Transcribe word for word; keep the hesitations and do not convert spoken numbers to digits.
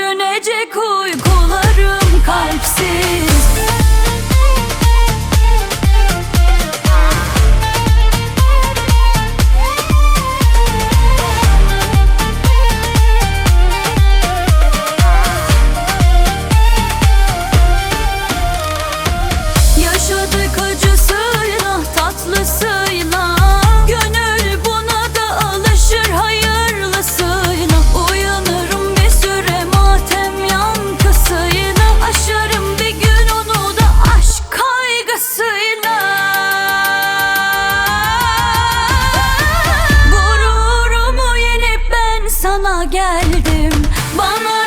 Bürünecek uykularım kalpsiz. Yaşadık acısıyla tatlısıyla, gönül buna da alışır hayırlısıyla. Uyanırım bir süre matem yankısıyla, aşarım bir gün onu da aşk kaygısıyla. Gururumu yenip ben sana geldim, bana